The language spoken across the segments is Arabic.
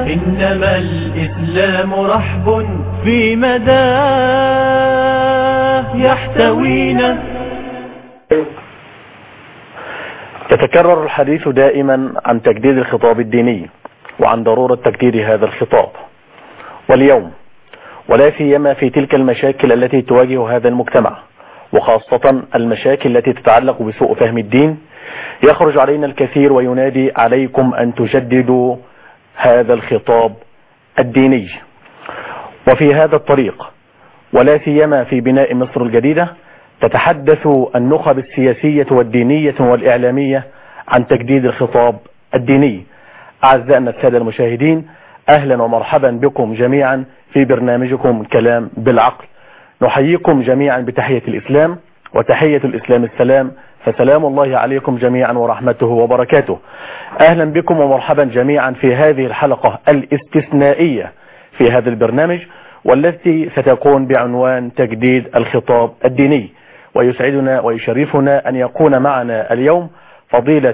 إنما الإسلام رحب في مداه يحتوينا. يتكرر الحديث دائما عن تجديد الخطاب الديني وعن ضرورة تجديد هذا الخطاب، واليوم ولا سيما في تلك المشاكل التي تواجه هذا المجتمع، وخاصة المشاكل التي تتعلق بسوء فهم الدين، يخرج علينا الكثير وينادي عليكم أن تجددوا هذا الخطاب الديني. وفي هذا الطريق ولا سيما في بناء مصر الجديدة تتحدث النخب السياسية والدينية والإعلامية عن تجديد الخطاب الديني. أعزائنا السادة المشاهدين، أهلا ومرحبا بكم جميعا في برنامجكم كلام بالعقل. نحييكم جميعا بتحية الإسلام، وتحية الإسلام السلام، فسلام الله عليكم جميعا ورحمته وبركاته. أهلا بكم ومرحبا جميعا في هذه الحلقة الاستثنائية في هذا البرنامج، والتي ستكون بعنوان تجديد الخطاب الديني. ويسعدنا ويشرفنا أن يكون معنا اليوم فضيلة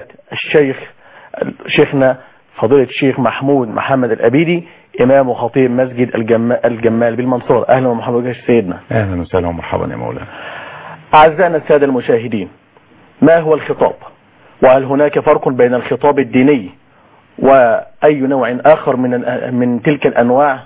شيخنا فضيلة الشيخ محمد الأبيدي، إمام وخطيب مسجد الجمال بالمنصورة. أهلا ومرحبا بك سيدنا. أهلا وسهلا ومرحبا يا مولانا. أعزائنا السادة المشاهدين، ما هو الخطاب؟ وهل هناك فرق بين الخطاب الديني وأي نوع آخر من تلك الأنواع؟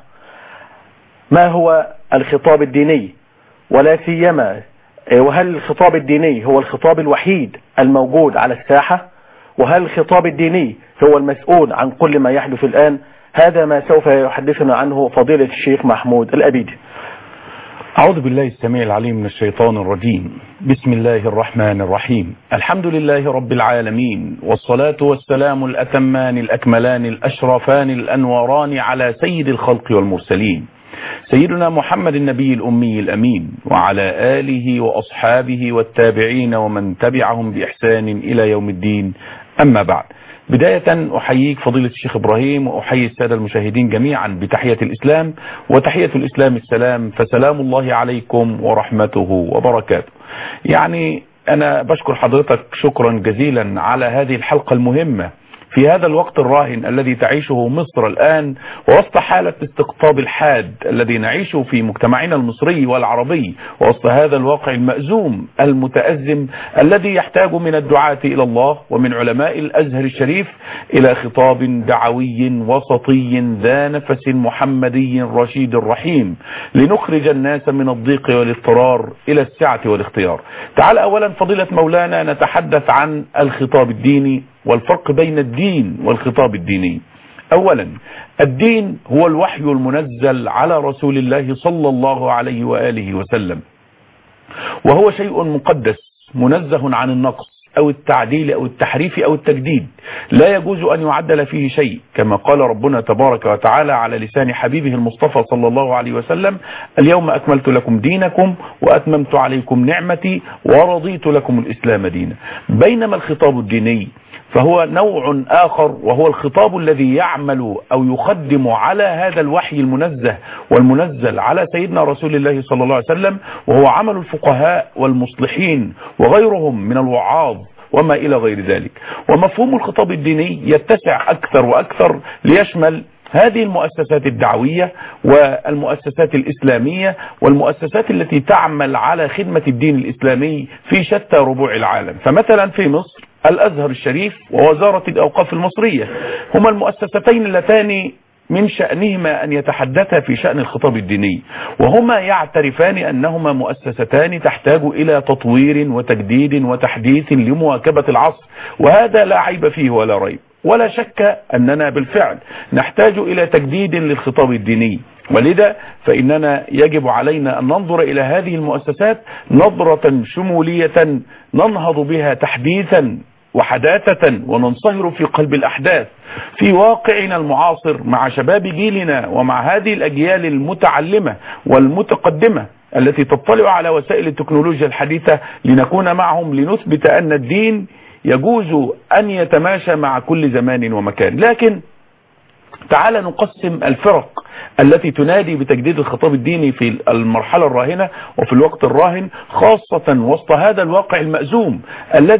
ما هو الخطاب الديني؟ ولا سيما وهل الخطاب الديني هو الخطاب الوحيد الموجود على الساحة؟ وهل الخطاب الديني هو المسؤول عن كل ما يحدث الآن؟ هذا ما سوف يحدثنا عنه فضيلة الشيخ محمود الأبيدي. أعوذ بالله السميع العليم من الشيطان الرجيم. بسم الله الرحمن الرحيم. الحمد لله رب العالمين، والصلاة والسلام الأتمان الأكملان الأشرفان الأنوران على سيد الخلق والمرسلين، سيدنا محمد النبي الأمي الأمين، وعلى آله وأصحابه والتابعين ومن تبعهم بإحسان إلى يوم الدين. أما بعد، بداية أحييك فضيلة الشيخ إبراهيم، وأحيي السادة المشاهدين جميعا بتحية الإسلام، وتحية الإسلام السلام، فسلام الله عليكم ورحمته وبركاته. يعني أنا بشكر حضرتك شكرا جزيلا على هذه الحلقة المهمة في هذا الوقت الراهن الذي تعيشه مصر الآن، ووسط حالة استقطاب الحاد الذي نعيشه في مجتمعنا المصري والعربي، ووسط هذا الواقع المأزوم المتأزم الذي يحتاج من الدعاة إلى الله ومن علماء الأزهر الشريف إلى خطاب دعوي وسطي ذا نفس محمدي رشيد رحيم، لنخرج الناس من الضيق والاضطرار إلى السعة والاختيار. تعال أولا فضيلة مولانا نتحدث عن الخطاب الديني والفرق بين الدين والخطاب الديني. اولا، الدين هو الوحي المنزل على رسول الله صلى الله عليه وآله وسلم، وهو شيء مقدس منزه عن النقص او التعديل او التحريف او التجديد، لا يجوز ان يعدل فيه شيء، كما قال ربنا تبارك وتعالى على لسان حبيبه المصطفى صلى الله عليه وسلم: اليوم اكملت لكم دينكم واتممت عليكم نعمتي ورضيت لكم الاسلام دينا. بينما الخطاب الديني فهو نوع آخر، وهو الخطاب الذي يعمل أو يخدم على هذا الوحي المنزه والمنزل على سيدنا رسول الله صلى الله عليه وسلم، وهو عمل الفقهاء والمصلحين وغيرهم من الوعاظ وما إلى غير ذلك. ومفهوم الخطاب الديني يتسع أكثر وأكثر ليشمل هذه المؤسسات الدعوية والمؤسسات الإسلامية والمؤسسات التي تعمل على خدمة الدين الإسلامي في شتى ربوع العالم. فمثلا في مصر الأزهر الشريف ووزارة الأوقاف المصرية هما المؤسستين اللتان من شأنهما أن يتحدثا في شأن الخطاب الديني، وهما يعترفان أنهما مؤسستان تحتاج إلى تطوير وتجديد وتحديث لمواكبة العصر، وهذا لا عيب فيه ولا ريب. ولا شك أننا بالفعل نحتاج إلى تجديد للخطاب الديني، ولذا فإننا يجب علينا أن ننظر إلى هذه المؤسسات نظرة شمولية ننهض بها تحديثا وحداثة، وننصهر في قلب الأحداث في واقعنا المعاصر مع شباب جيلنا ومع هذه الأجيال المتعلمة والمتقدمة التي تطلع على وسائل التكنولوجيا الحديثة، لنكون معهم لنثبت أن الدين يجوز أن يتماشى مع كل زمان ومكان. لكن تعال نقسم الفرق التي تنادي بتجديد الخطاب الديني في المرحلة الراهنة وفي الوقت الراهن، خاصة وسط هذا الواقع المأزوم الذي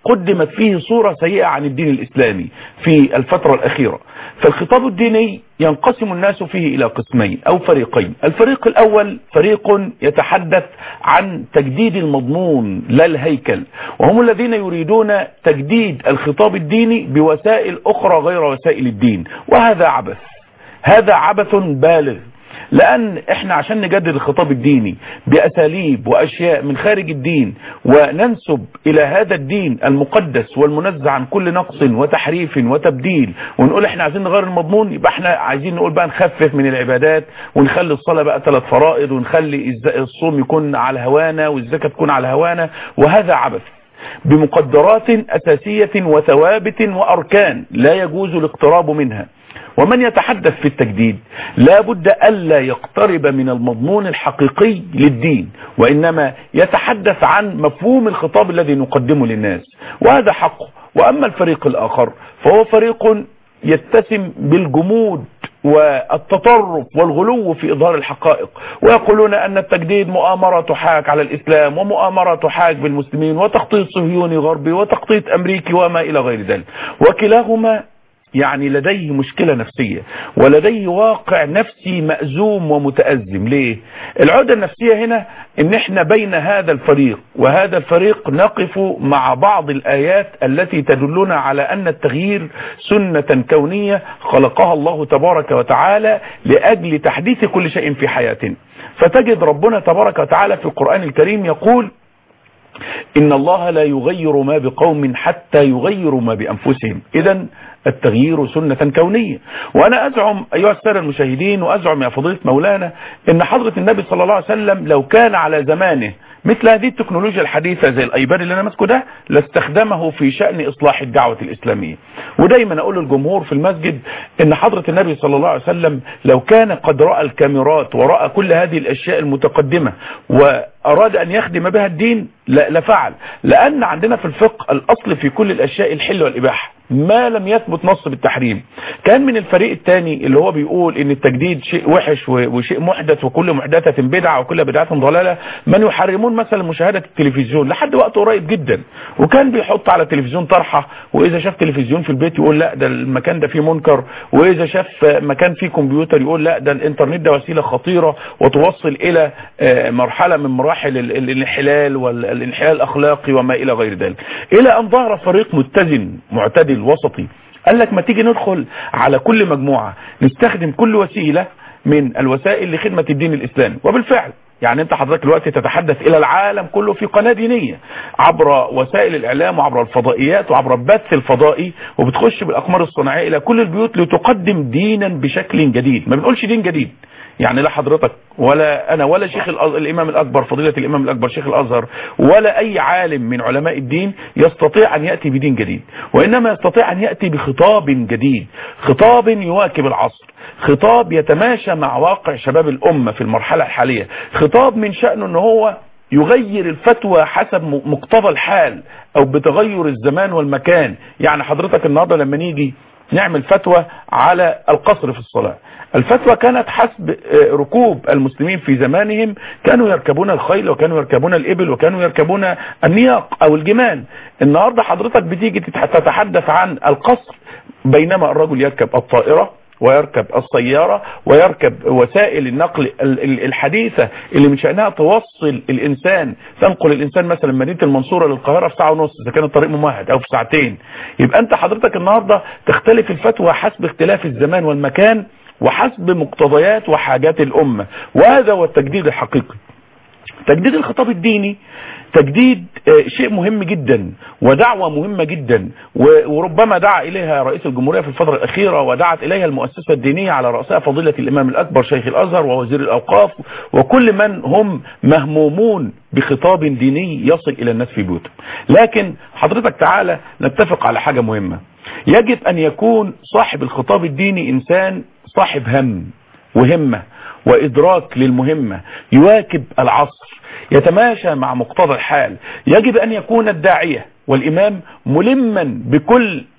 قدمت فيه صورة سيئة عن الدين الإسلامي في الفترة الأخيرة. فالخطاب الديني ينقسم الناس فيه إلى قسمين أو فريقين. الفريق الأول فريق يتحدث عن تجديد المضمون لا الهيكل، وهم الذين يريدون تجديد الخطاب الديني بوسائل أخرى غير وسائل الدين، وهذا عبث، هذا عبث بالغ. لأن احنا عشان نجدد الخطاب الديني بأساليب وأشياء من خارج الدين وننسب إلى هذا الدين المقدس والمنزه عن كل نقص وتحريف وتبديل، ونقول احنا عايزين نغير المضمون، يبقى احنا عايزين نقول بقى نخفف من العبادات ونخلي الصلاة بقى 3 فرائض ونخلي الصوم يكون على هوانا والزكاة تكون على هوانا، وهذا عبث بمقدرات أساسية وثوابت وأركان لا يجوز الاقتراب منها. ومن يتحدث في التجديد لا بد ألا يقترب من المضمون الحقيقي للدين، وإنما يتحدث عن مفهوم الخطاب الذي نقدمه للناس، وهذا حقه. وأما الفريق الآخر فهو فريق يتسم بالجمود والتطرف والغلو في إظهار الحقائق، ويقولون أن التجديد مؤامرة تحاك على الإسلام ومؤامرة تحاك بالمسلمين وتخطيط صهيوني غربي وتخطيط أمريكي وما إلى غير ذلك. وكلاهما يعني لديه مشكلة نفسية ولديه واقع نفسي مأزوم ومتأزم. ليه؟ العقدة النفسية هنا ان احنا بين هذا الفريق وهذا الفريق نقف مع بعض الآيات التي تدلنا على أن التغيير سنة كونية خلقها الله تبارك وتعالى لأجل تحديث كل شيء في حياتنا. فتجد ربنا تبارك وتعالى في القرآن الكريم يقول: إن الله لا يغير ما بقوم حتى يغيروا ما بأنفسهم. إذن التغيير سنة كونية. وأنا أزعم أيها السادة المشاهدين وأزعم يا فضيلة مولانا إن حضرة النبي صلى الله عليه وسلم لو كان على زمانه مثل هذه التكنولوجيا الحديثة زي الايباد اللي انا ماسكه ده لاستخدمه في شأن اصلاح الدعوة الاسلامية. ودايما اقول للجمهور في المسجد ان حضرة النبي صلى الله عليه وسلم لو كان قد رأى الكاميرات ورأى كل هذه الاشياء المتقدمة واراد ان يخدم بها الدين لفعل. لان عندنا في الفقه الاصل في كل الاشياء الحل والاباحة ما لم يثبت نص بالتحريم. كان من الفريق الثاني اللي هو بيقول ان التجديد شيء وحش وشيء محدث وكل محدثة بدعة وكل بدعة ضلالة من يحرمون مثلا مشاهدة التلفزيون لحد وقت قريب جدا. وكان بيحط على التلفزيون طرحة، واذا شاف تلفزيون في البيت يقول لا ده المكان ده فيه منكر، واذا شاف مكان فيه كمبيوتر يقول لا ده الانترنت ده وسيلة خطيرة وتوصل الى مرحلة من مراحل الانحلال والانحلال الاخلاقي وما الى غير ذلك. الى ان ظهر فريق متزن معتدل وسطي قال لك ما تيجي ندخل على كل مجموعة نستخدم كل وسيلة من الوسائل لخدمة الدين الإسلامي. وبالفعل يعني انت حضرتك دلوقتي تتحدث الى العالم كله في قناة دينية عبر وسائل الاعلام وعبر الفضائيات وعبر البث الفضائي، وبتخش بالاقمار الصناعية الى كل البيوت لتقدم دينا بشكل جديد. ما بنقولش دين جديد، يعني لا حضرتك ولا انا ولا شيخ الامام الاكبر فضيلة الامام الاكبر شيخ الازهر ولا اي عالم من علماء الدين يستطيع ان يأتي بدين جديد، وانما يستطيع ان يأتي بخطاب جديد، خطاب يواكب العصر، خطاب يتماشى مع واقع شباب الامة في المرحلة الحالية، خطاب من شأنه ان هو يغير الفتوى حسب مقتضى الحال او بتغير الزمان والمكان. يعني حضرتك النهاردة لما نيجي نعمل فتوى على القصر في الصلاة، الفتوى كانت حسب ركوب المسلمين في زمانهم، كانوا يركبون الخيل وكانوا يركبون الإبل وكانوا يركبون النياق أو الجمال. النهاردة حضرتك بتيجي تتحدث عن القصر بينما الرجل يركب الطائرة ويركب السيارة ويركب وسائل النقل الحديثة اللي من شأنها توصل الإنسان، تنقل الإنسان مثلا مدينة المنصورة للقاهرة في 1.5 ساعة إذا كان الطريق ممهد أو في 2 ساعات. يبقى أنت حضرتك النهاردة تختلف الفتوى حسب اختلاف الزمان والمكان وحسب مقتضيات وحاجات الأمة، وهذا هو التجديد الحقيقي. تجديد الخطاب الديني تجديد شيء مهم جدا ودعوة مهمة جدا، وربما دعا إليها رئيس الجمهورية في الفترة الأخيرة ودعت إليها المؤسسة الدينية على رأسها فضيلة الإمام الأكبر شيخ الأزهر ووزير الأوقاف وكل من هم مهمومون بخطاب ديني يصل إلى الناس في بيوتهم. لكن حضرتك تعالى نتفق على حاجة مهمة، يجب أن يكون صاحب الخطاب الديني إنسان صاحب هم وهمة وإدراك للمهمة، يواكب العصر، يتماشى مع مقتضى الحال. يجب أن يكون الداعية والإمام ملما بكل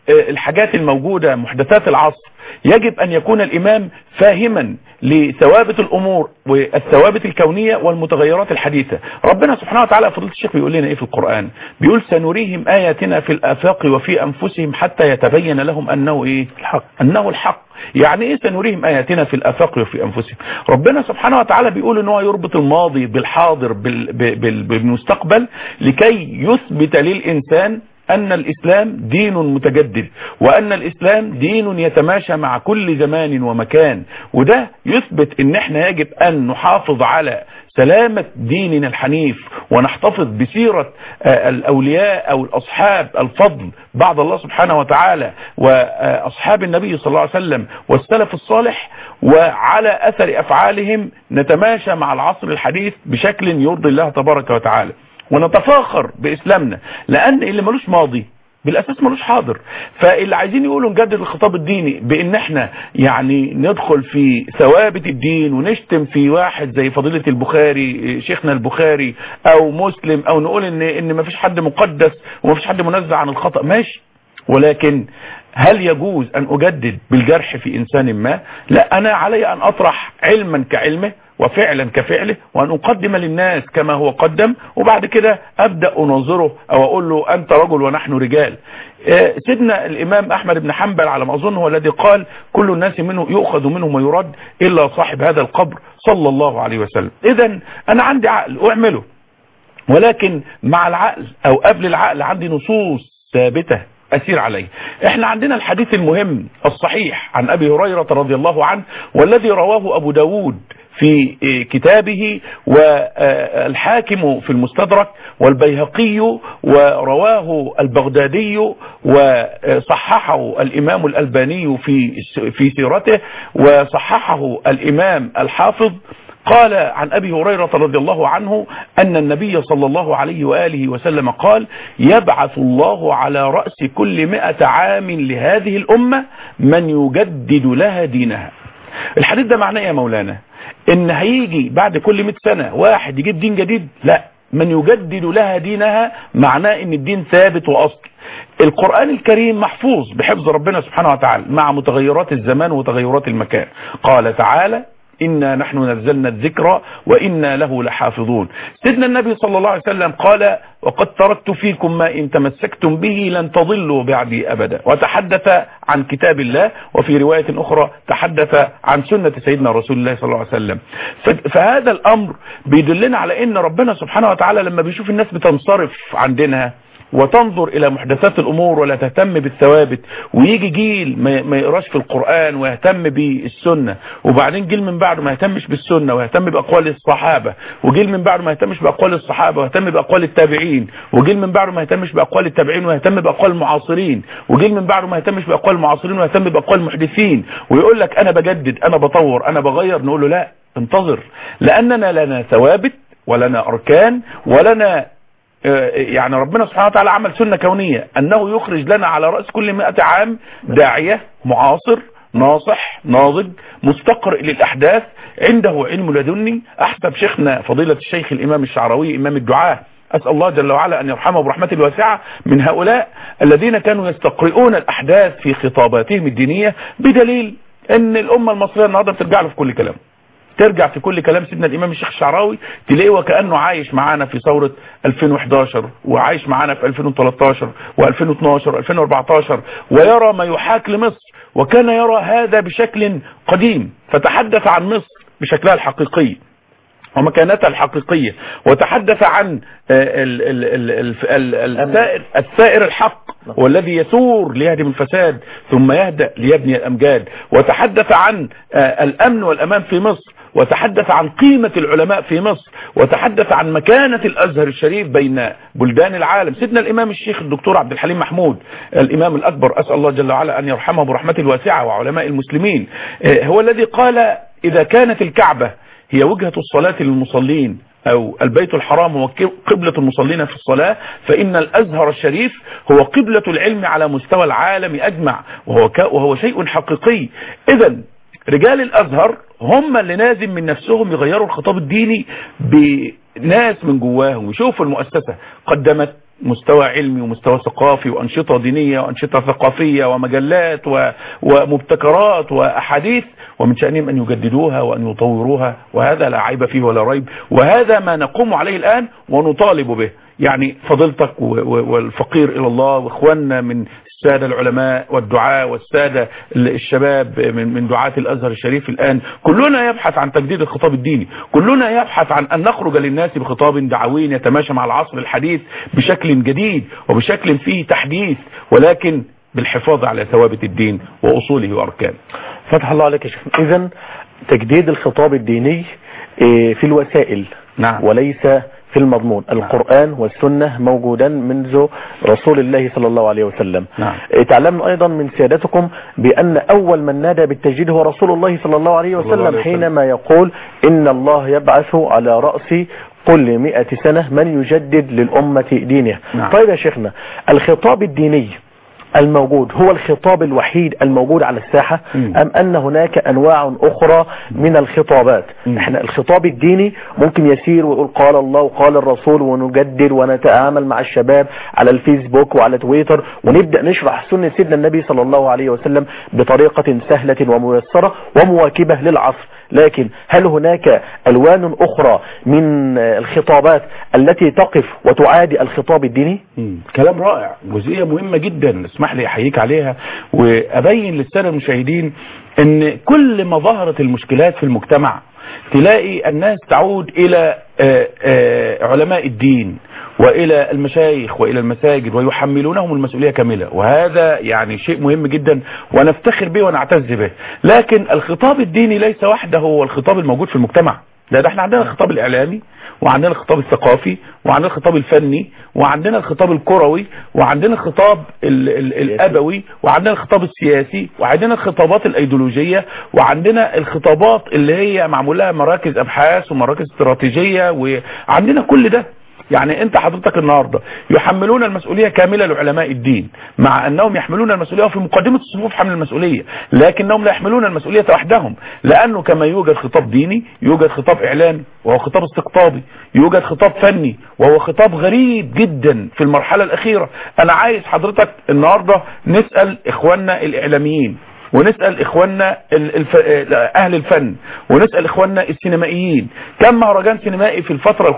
الحاجات الموجودة محدثات العصر يجب أن يكون الإمام فاهما لثوابت الأمور والثوابت الكونية والمتغيرات الحديثة. ربنا سبحانه وتعالى فضيلة الشيخ بيقول لنا إيه في القرآن؟ بيقول سنريهم آياتنا في الآفاق وفي أنفسهم حتى يتبين لهم أنه إيه؟ الحق. أنه الحق. يعني إيه سنريهم آياتنا في الآفاق وفي أنفسهم؟ ربنا سبحانه وتعالى بيقول إن هو يربط الماضي بالحاضر بالمستقبل لكي يثبت للإنسان أن الإسلام دين متجدد، وأن الإسلام دين يتماشى مع كل زمان ومكان. وده يثبت إن احنا يجب أن نحافظ على سلامة ديننا الحنيف، ونحتفظ بسيرة الأولياء أو الأصحاب الفضل بعد الله سبحانه وتعالى وأصحاب النبي صلى الله عليه وسلم والسلف الصالح، وعلى أثر أفعالهم نتماشى مع العصر الحديث بشكل يرضي الله تبارك وتعالى، ونتفاخر بإسلامنا، لأن اللي ملوش ماضي بالأساس ملوش حاضر. فاللي عايزين يقولوا نجدد الخطاب الديني بإن احنا يعني ندخل في ثوابت الدين ونشتم في واحد زي فضيلة البخاري شيخنا البخاري أو مسلم، أو نقول إن ما فيش حد مقدس وما فيش حد منزه عن الخطأ، ماشي، ولكن هل يجوز أن أجدد بالجرح في إنسان ما؟ لا، أنا علي أن أطرح علما كعلمه وفعلا كفعله، وأن أقدم للناس كما هو قدم، وبعد كده أبدأ أنظره أو أقول له أنت رجل ونحن رجال. سيدنا الإمام أحمد بن حنبل على ما أظن هو الذي قال كل الناس منه يؤخذ منه ما يرد إلا صاحب هذا القبر صلى الله عليه وسلم. إذن أنا عندي عقل أعمله، ولكن مع العقل أو قبل العقل عندي نصوص ثابتة أسير عليه. احنا عندنا الحديث المهم الصحيح عن أبي هريرة رضي الله عنه، والذي رواه أبو داود في كتابه، والحاكم في المستدرك، والبيهقي، ورواه البغدادي، وصححه الإمام الألباني في سيرته، وصححه الإمام الحافظ. قال عن أبي هريرة رضي الله عنه أن النبي صلى الله عليه وآله وسلم قال يبعث الله على رأس كل 100 عام لهذه الأمة من يجدد لها دينها. الحديث ده معناه يا مولانا ان هيجي بعد كل 100 سنة واحد يجيب دين جديد؟ لا، من يجدد لها دينها معناه ان الدين ثابت وأصل. القرآن الكريم محفوظ بحفظ ربنا سبحانه وتعالى مع متغيرات الزمان وتغيرات المكان. قال تعالى إنا نحن نزلنا الذكر وإنا له لحافظون. سيدنا النبي صلى الله عليه وسلم قال وقد تركت فيكم ما إن تمسكتم به لن تضلوا بعدي أبدا، وتحدث عن كتاب الله، وفي رواية أخرى تحدث عن سنة سيدنا رسول الله صلى الله عليه وسلم. فهذا الأمر بيدلنا على إن ربنا سبحانه وتعالى لما بيشوف الناس بتنصرف عن دينها وتنظر إلى محدثات الأمور ولا تهتم بالثوابت، ويجي جيل ما يقراش في القرآن ويهتم بالسنة، وبعدين جيل من بعده ما يهتمش بالسنة ويهتم بأقوال الصحابة، وجيل من بعده ما يهتمش بأقوال الصحابة ويهتم بأقوال التابعين، وجيل من بعده ما يهتمش بأقوال التابعين ويهتم بأقوال المعاصرين، وجيل من بعده ما يهتمش بأقوال المعاصرين ويهتم بأقوال المحدثين، ويقول لك أنا بجدد، أنا بطور، أنا بغير. نقول له لا، انتظر، لأننا لنا ثوابت ولنا أركان ولنا يعني ربنا سبحانه وتعالى عمل سنة كونية أنه يخرج لنا على رأس كل 100 عام داعية معاصر ناصح ناضج مستقرئ للأحداث عنده علم لدني. أحسب شيخنا فضيلة الشيخ الإمام الشعراوي إمام الدعاء، أسأل الله جل وعلا أن يرحمه برحمته الواسعة، من هؤلاء الذين كانوا يستقرئون الأحداث في خطاباتهم الدينية، بدليل أن الأمة المصرية النهاردة بترجع له في كل كلام، ترجع في كل كلام سيدنا الإمام الشيخ الشعراوي تلاقيه وكأنه عايش معانا في ثورة 2011 وعايش معانا في 2013 و2012 و2014 ويرى ما يحاك لمصر، وكان يرى هذا بشكل قديم، فتحدث عن مصر بشكلها الحقيقي ومكانتها الحقيقية، وتحدث عن الثائر الحق والذي يثور ليهدم الفساد ثم يهدأ ليبني الأمجاد، وتحدث عن الأمن والأمان في مصر، وتحدث عن قيمة العلماء في مصر، وتحدث عن مكانة الأزهر الشريف بين بلدان العالم. سيدنا الإمام الشيخ الدكتور عبد الحليم محمود الإمام الأكبر، أسأل الله جل وعلا أن يرحمه برحمته الواسعة، وعلماء المسلمين، هو الذي قال إذا كانت الكعبة هي وجهة الصلاة للمصلين أو البيت الحرام هو قبلة المصلين في الصلاة، فإن الأزهر الشريف هو قبلة العلم على مستوى العالم أجمع، وهو شيء حقيقي. إذن رجال الأزهر هم اللي لازم من نفسهم يغيروا الخطاب الديني بناس من جواهم، يشوفوا المؤسسة قدمت مستوى علمي ومستوى ثقافي وأنشطة دينية وأنشطة ثقافية ومجلات ومبتكرات وأحاديث، ومن شأنهم أن يجددوها وأن يطوروها، وهذا لا عيب فيه ولا ريب، وهذا ما نقوم عليه الآن ونطالب به. يعني فضيلتك والفقير إلى الله وإخواننا من السادة العلماء والدعاء والسادة الشباب من دعاة الأزهر الشريف الآن، كلنا يبحث عن تجديد الخطاب الديني، كلنا يبحث عن أن نخرج للناس بخطاب دعوي يتماشى مع العصر الحديث بشكل جديد وبشكل فيه تحديث، ولكن بالحفاظ على ثوابت الدين وأصوله وأركانه. فتح الله عليك يا شيخ. إذن تجديد الخطاب الديني في الوسائل، نعم، وليس في المضمون. القرآن والسنة موجودا منذ رسول الله صلى الله عليه وسلم. نعم. تعلمنا أيضا من سيادتكم بأن أول من نادى بالتجديد هو رسول الله صلى الله عليه وسلم حينما يقول إن الله يبعث على رأس كل 100 سنة من يجدد للأمة دينها. نعم. طيب يا شيخنا، الخطاب الديني الموجود هو الخطاب الوحيد الموجود على الساحة أم أن هناك أنواع أخرى من الخطابات؟ احنا الخطاب الديني ممكن يسير ويقول قال الله وقال الرسول ونجدد ونتعامل مع الشباب على الفيسبوك وعلى تويتر ونبدأ نشرح سنة سيدنا النبي صلى الله عليه وسلم بطريقة سهلة وميسرة ومواكبة للعصر. لكن هل هناك ألوان أخرى من الخطابات التي تقف وتعادي الخطاب الديني؟ كلام رائع، جزئية مهمة جدا، اسمح لي أحييك عليها وأبين للسادة المشاهدين أن كل ما ظهرت المشكلات في المجتمع تلاقي الناس تعود إلى علماء الدين وإلى المشايخ وإلى المساجد ويحملونهم المسؤولية كاملة، وهذا يعني شيء مهم جدا ونفتخر به ونعتز به. لكن الخطاب الديني ليس وحده هو الخطاب الموجود في المجتمع، ده احنا عندنا الخطاب الإعلامي وعندنا الخطاب الثقافي وعندنا الخطاب الفني وعندنا الخطاب الكروي وعندنا الخطاب الأبوي وعندنا الخطاب السياسي وعندنا الخطابات الأيديولوجية وعندنا الخطابات اللي هي معمول لها مراكز أبحاث ومراكز استراتيجية، وعندنا كل ده. يعني انت حضرتك النهاردة يحملون المسؤولية كاملة لعلماء الدين، مع انهم يحملون المسؤولية في مقدمة الصفوف حمل المسؤولية، لكنهم لا يحملون المسؤولية وحدهم، لانه كما يوجد خطاب ديني يوجد خطاب اعلامي وهو خطاب استقطابي، يوجد خطاب فني وهو خطاب غريب جدا في المرحلة الاخيرة. انا عايز حضرتك النهاردة نسأل اخواننا الاعلاميين ونسأل اخواننا اهل الفن ونسأل اخواننا السينمائيين، كم مهرجان سينمائي في الفترة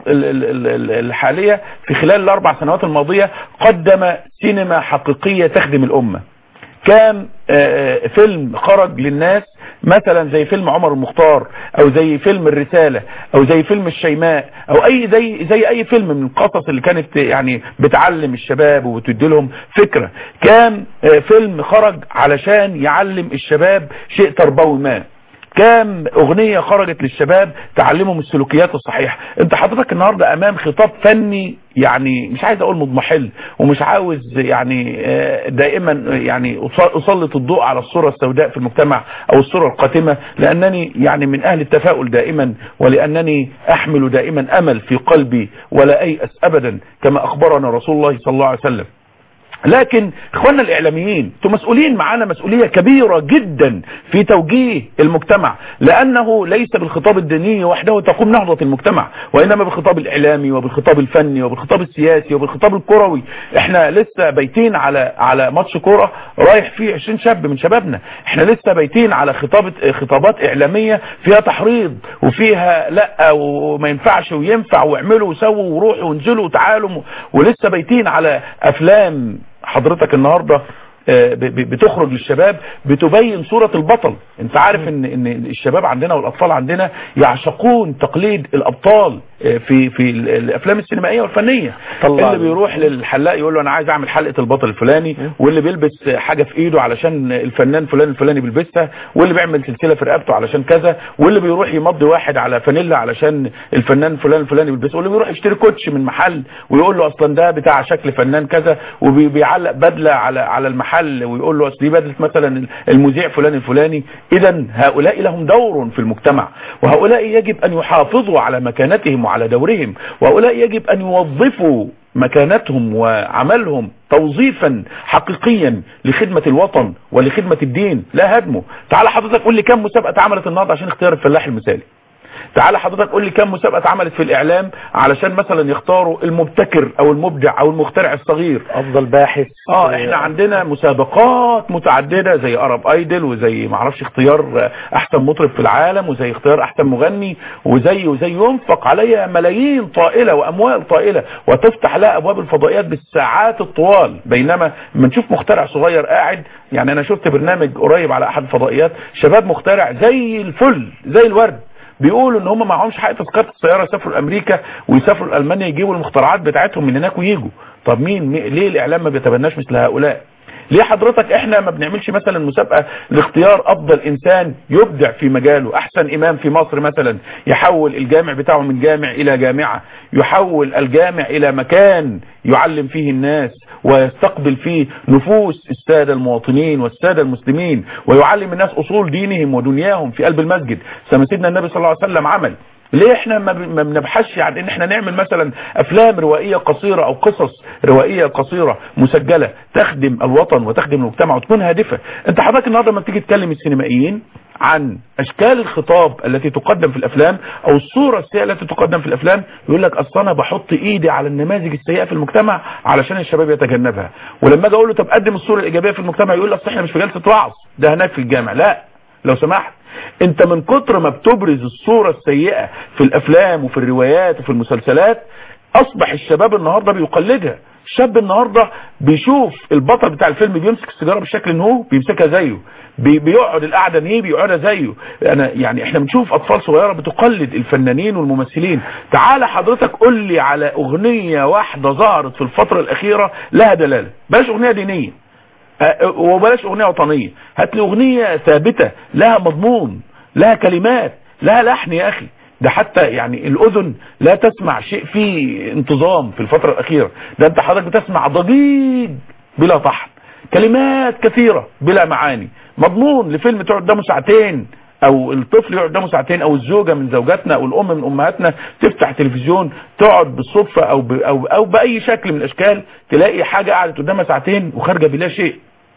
الحالية في خلال ال4 سنوات الماضية قدم سينما حقيقية تخدم الامة؟ كام فيلم خرج للناس مثلا زي فيلم عمر المختار او زي فيلم الرسالة او زي فيلم الشيماء او اي زي اي فيلم من القصص اللي كانت يعني بتعلم الشباب وبتدي لهم فكرة؟ كام فيلم خرج علشان يعلم الشباب شيء تربوي ما؟ كام اغنية خرجت للشباب تعلمهم السلوكيات الصحيحة؟ انت حضرتك النهاردة امام خطاب فني، يعني مش عايز اقول مضمحل ومش عاوز يعني دائما يعني اسلط الضوء على الصورة السوداء في المجتمع او الصورة القاتمة، لانني يعني من اهل التفاؤل دائما ولانني احمل دائما امل في قلبي ولا ايأس ابدا كما اخبرنا رسول الله صلى الله عليه وسلم. لكن اخواننا الاعلاميين انتم مسؤولين معانا مسؤولية كبيرة جدا في توجيه المجتمع، لانه ليس بالخطاب الديني وحده تقوم نهضة المجتمع، وانما بالخطاب الاعلامي وبالخطاب الفني وبالخطاب السياسي وبالخطاب الكروي. احنا لسه بايتين على ماتش كورة رايح فيه 20 شاب من شبابنا، احنا لسه بايتين على خطابات اعلامية فيها تحريض وفيها لا وما ينفعش وينفع واعملوا وسووا وروحوا وانزلوا وتعالوا، ولسه بايتين على افلام حضرتك النهاردة بتخرج للشباب بتبين صورة البطل. انت عارف ان الشباب عندنا والاطفال عندنا يعشقون تقليد الابطال في الافلام السينمائية والفنية. اللي بيروح للحلاق يقول له انا عايز اعمل حلقة البطل الفلاني، واللي بيلبس حاجة في ايده علشان الفنان فلان الفلاني بيلبسها، واللي بيعمل سلسلة في رقبته علشان كذا، واللي بيروح يمضي واحد على فانيلا علشان الفنان فلان الفلاني بيلبسه، واللي بيروح يشتري كوتش من محل ويقول له اصلا ده بتاع شكل فنان كذا، وبيعلق بدلة على المحل ويقول له اصل دي بدلة مثلا المذيع فلان الفلاني. اذا هؤلاء لهم دور في المجتمع، وهؤلاء يجب ان يحافظوا على مكانتهم وعلى دورهم، وهؤلاء يجب ان يوظفوا مكانتهم وعملهم توظيفا حقيقيا لخدمة الوطن ولخدمة الدين لا هدمه. تعال حضرتك قول لي كم مسابقة اتعملت النهارده عشان اختيار الفلاح المثالي؟ تعالى حضرتك قول لي كم مسابقه اتعملت في الاعلام علشان مثلا يختاروا المبتكر او المبدع او المخترع الصغير، افضل باحث. احنا عندنا مسابقات متعدده زي ارب ايدل، وزي معرفش اختيار احسن مطرب في العالم، وزي اختيار احسن مغني، وزي ينفق عليها ملايين طائله واموال طائله، وتفتح لها ابواب الفضائيات بالساعات الطوال. بينما لما نشوف مخترع صغير قاعد، يعني انا شفت برنامج قريب على احد الفضائيات، شباب مخترع زي الفل زي الورد، بيقولوا ان هم معهمش حق تذكره السياره يسافروا لامريكا ويسافروا لالمانيا يجيبوا المخترعات بتاعتهم من هناك ويجوا. طب ليه الاعلام ما بيتبناش مثل هؤلاء؟ ليه حضرتك احنا ما بنعملش مثلا مسابقه لاختيار افضل انسان يبدع في مجاله؟ احسن امام في مصر مثلا يحول الجامع بتاعه من جامع الى جامعه، يحول الجامع الى مكان يعلم فيه الناس ويستقبل فيه نفوس الساده المواطنين والساده المسلمين، ويعلم الناس اصول دينهم ودنياهم في قلب المسجد زي ما سيدنا النبي صلى الله عليه وسلم عمل. ليه احنا ما بنبحثش عن ان احنا نعمل مثلا افلام روائيه قصيره او قصص روائيه قصيره مسجله تخدم الوطن وتخدم المجتمع وتكون هادفه؟ انت حضرتك النهارده لما تيجي تكلم السينمائيين عن اشكال الخطاب التي تقدم في الافلام او الصوره السيئه التي تقدم في الافلام، يقول لك اصل انا بحط ايدي على النماذج السيئه في المجتمع علشان الشباب يتجنبها. ولما اجي اقول له طب قدم الصوره الايجابيه في المجتمع، يقول لك اصل احنا مش في جلسه وعظ، ده هناك في الجامع. لا لو سمحت، انت من كتر ما بتبرز الصورة السيئة في الافلام وفي الروايات وفي المسلسلات، اصبح الشباب النهاردة بيقلدها. الشاب النهاردة بيشوف البطل بتاع الفيلم بيمسك السيجارة بالشكل ان هو بيمسكها زيه، بيقعد القعدة ان هي بيقعدها زيه. يعني احنا بنشوف اطفال صغيرة بتقلد الفنانين والممثلين. تعالى حضرتك قول لي على اغنية واحدة ظهرت في الفترة الاخيرة لها دلالة، بلاش اغنية دينية وبلاش اغنية وطنية، هات لي اغنية ثابتة لها مضمون لها كلمات لها لحن يا اخي. ده حتى يعني الاذن لا تسمع شيء فيه انتظام في الفترة الاخيرة، ده انت حضرتك بتسمع ضجيج بلا طحن، كلمات كثيرة بلا معاني. مضمون لفيلم تقعد قدامه ساعتين، او الطفل يقعد قدامه ساعتين، او الزوجة من زوجاتنا او الام من امهاتنا تفتح تلفزيون تقعد بالصدفة او باي شكل من الاشكال تلاقي حاجة قعدت قدامها ساعتين وخارجة بلا شيء.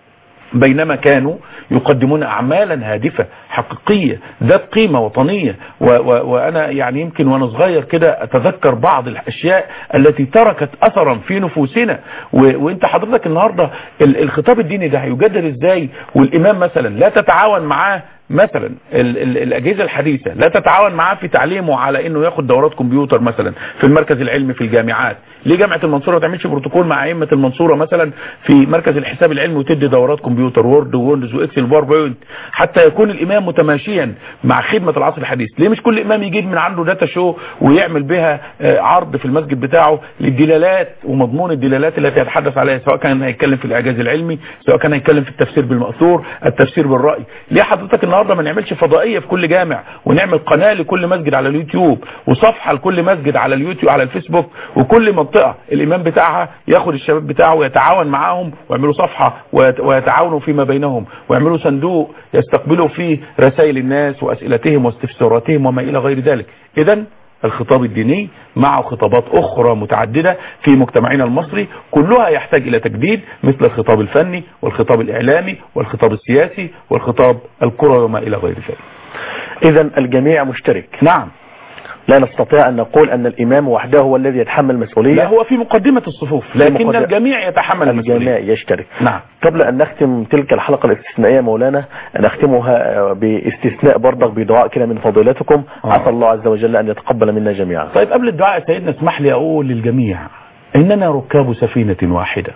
بينما كانوا يقدمون أعمالا هادفة حقيقية ذات قيمة وطنية. وأنا يعني يمكن وأنا صغير كده أتذكر بعض الأشياء التي تركت أثرا في نفوسنا. وانت حضرتك النهاردة الخطاب الديني ده هيجدد ازاي والإمام مثلا لا تتعاون معاه؟ مثلا الأجهزة الحديثة لا تتعاون معاه في تعليمه على انه ياخد دورات كمبيوتر مثلا في المركز العلمي في الجامعات. ليه جامعة المنصورة ما تعملش بروتوكول مع ائمة المنصورة مثلا في مركز الحساب العلمي وتدي دورات كمبيوتر وورد وويندوز واكسل وباوربوينت حتى يكون الامام متماشيا مع خدمة العصر الحديث؟ ليه مش كل امام يجيب من عنده داتا شو ويعمل بها عرض في المسجد بتاعه للدلالات ومضمون الدلالات التي يتحدث عليها، سواء كان هيتكلم في الاعجاز العلمي، سواء كان هيتكلم في التفسير بالمأثور، التفسير بالرأي؟ ليه حضرتك النهارده ما نعملش فضائية في كل جامع ونعمل قناة لكل مسجد على اليوتيوب وصفحة لكل مسجد على اليوتيوب على الفيسبوك، وكل منطقة الامام بتاعها ياخد الشباب بتاعه ويتعاون معاهم ويعملوا صفحة ويتعاونوا فيما بينهم ويعملوا صندوق يستقبلوا فيه رسائل الناس واسئلتهم واستفساراتهم وما الى غير ذلك. اذا الخطاب الديني مع خطابات اخرى متعددة في مجتمعنا المصري كلها يحتاج الى تجديد، مثل الخطاب الفني والخطاب الاعلامي والخطاب السياسي والخطاب الكروي وما الى غير ذلك. اذا الجميع مشترك. نعم، لا نستطيع ان نقول ان الامام وحده هو الذي يتحمل المسؤولية. لا، هو في مقدمة الصفوف، لكن الجميع يتحمل المسؤولية، الجميع يشترك. نعم. قبل ان نختم تلك الحلقة الاستثنائية مولانا، نختمها باستثناء برضك بدعاء كده من فضيلتكم، عسى الله عز وجل ان يتقبل منا جميعا. طيب قبل الدعاء سيدنا اسمح لي اقول للجميع اننا ركاب سفينة واحدة،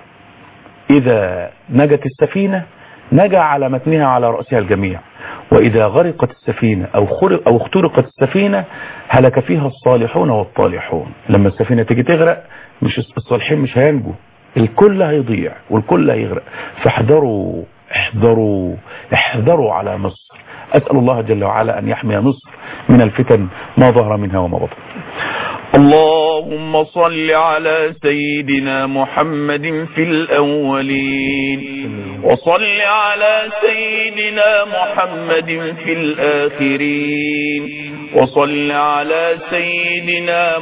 اذا نجت السفينة نجا على متنها على رأسها الجميع، وإذا غرقت السفينة أو اخترقت السفينة هلك فيها الصالحون والطالحون. لما السفينة تيجي تغرق مش الصالحين مش هينجوا، الكل هيضيع والكل هيغرق. فاحذروا احذروا احذروا على مصر. أسأل الله جل وعلا أن يحمي مصر من الفتن ما ظهر منها وما بطن. اللهم صل على سيدنا محمد في الأولين، وصل على سيدنا محمد في الآخرين، وصل على سيدنا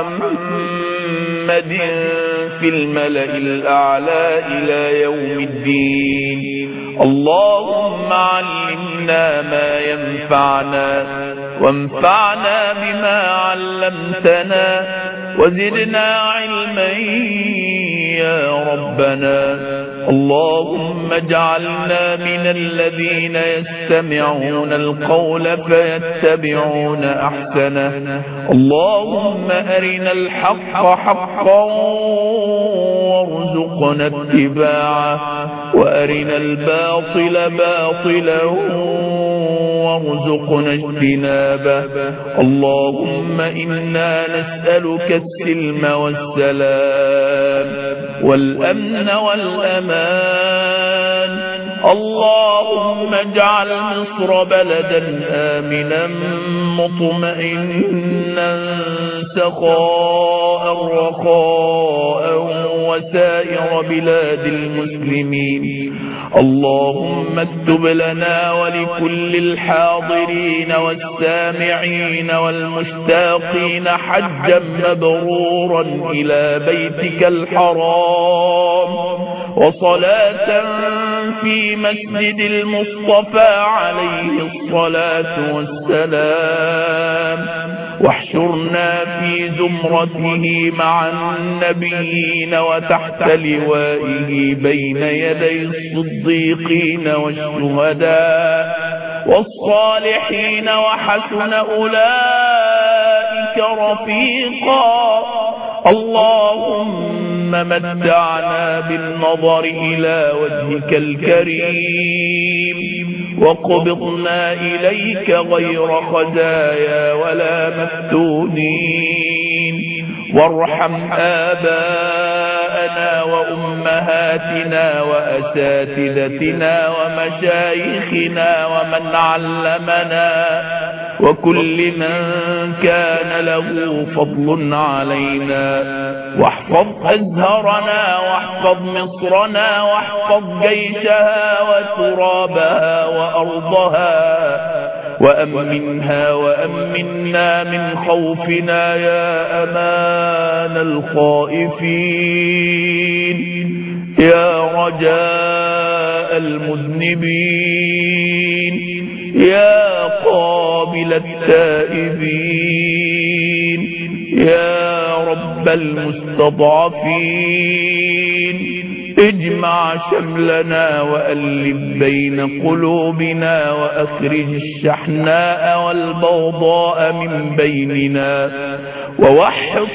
محمد في الملأ الأعلى إلى يوم الدين. اللهم علمنا ما ينفعنا وانفعنا بما علمتنا وزدنا علما يا ربنا. اللهم اجعلنا من الذين يستمعون القول فيتبعون أحسنه. اللهم أرنا الحق حقا وارزقنا اتباعه، وأرنا الباطل باطلا وارزقنا اجتنابه. اللهم إنا نسألك السلم والسلام والأمن والأمان. اللهم اجعل مصر بلدا آمنا مطمئنا سخاء رخاء وسائر بلاد المسلمين. اللهم اكتب لنا ولكل الحاضرين والسامعين والمشتاقين حجا مبرورا إلى بيتك الحرام، وصلاة في مسجد المصطفى عليه الصلاة والسلام، واحشرنا في زمرته مع النبيين وتحت لوائه بين يدي الصديقين والشهداء والصالحين، وحسن أولئك رفيقا. اللهم متعنا بالنظر إلى وجهك الكريم، وقبضنا إليك غير خزايا ولا مفتونين. وارحم آباءنا وأمهاتنا وأساتذتنا ومشايخنا ومن علمنا وكل من كان له فضل علينا. واحفظ أزهرنا واحفظ مصرنا واحفظ جيشها وترابها وأرضها، وأمنها وأمنا من خوفنا يا أمان الخائفين، يا رجاء المذنبين، يا قابل التائبين، يا رب المستضعفين. اجمع شملنا وألف بين قلوبنا وأخرج الشحناء والبغضاء من بيننا، ووحد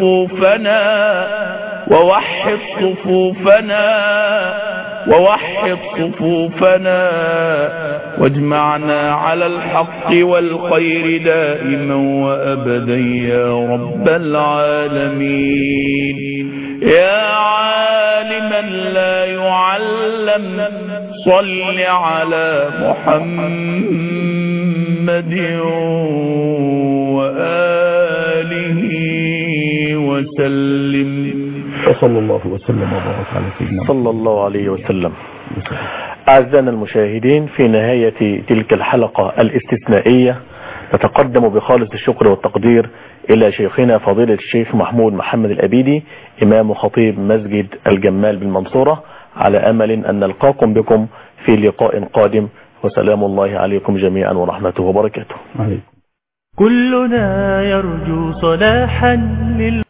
صفوفنا واجمعنا على الحق والخير دائما وأبدا يا رب العالمين. يا عالما لا يعلم صل على محمد وآله وسلم. صلى الله وسلم وبارك على سيدنا صلى الله عليه وسلم. أعزائنا المشاهدين، في نهاية تلك الحلقة الاستثنائية نتقدم بخالص الشكر والتقدير إلى شيخنا فضيلة الشيخ محمود محمد الأبيدي، إمام خطيب مسجد الجمال بالمنصورة، على أمل أن نلقاكم بكم في لقاء قادم، وسلام الله عليكم جميعا ورحمته وبركاته. كلنا يرجو صلاحا